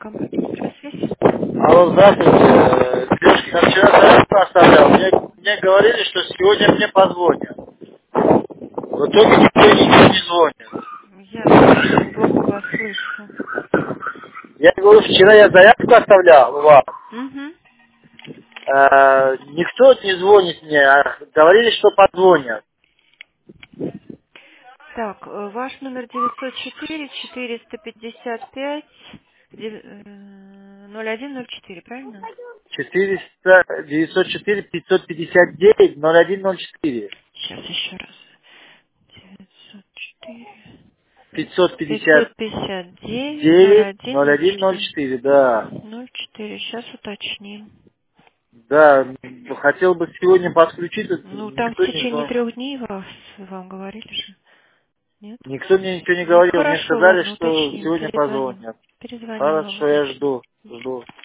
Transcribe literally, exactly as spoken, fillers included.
компания «Микросвязь». Алло, здравствуйте. Э, Девушки, я вчера заявку оставлял. Мне, мне говорили, что сегодня мне позвонят. В итоге никто ничего не звонит. Я очень плохо вас слышу. Я говорю, вчера я заявку оставлял у вас. Угу. Э, никто не звонит мне, а говорили, что позвонят. Так, э, ваш номер девятьсот четыре четыреста пятьдесят пять ноль один ноль четыре, правильно? четыреста девятьсот четыре пятьсот пятьдесят девять ноль один ноль четыре. Сейчас еще раз. девятьсот четыре пятьсот пятьдесят пятьсот пятьдесят девять ноль девять один ноль ноль один ноль четыре. четыре, да. ноль четыре. Сейчас уточним. Да, хотел бы сегодня подключиться, Ну, там в никто не течение звонит. трех дней вас, вам говорили же. Нет? Никто мне ничего не Ну, говорил. Мне хорошо, сказали, ладно, что уточним, сегодня перезвоним. позвонят. Перезвоним вам, Хорошо, я уточним. жду. Жду.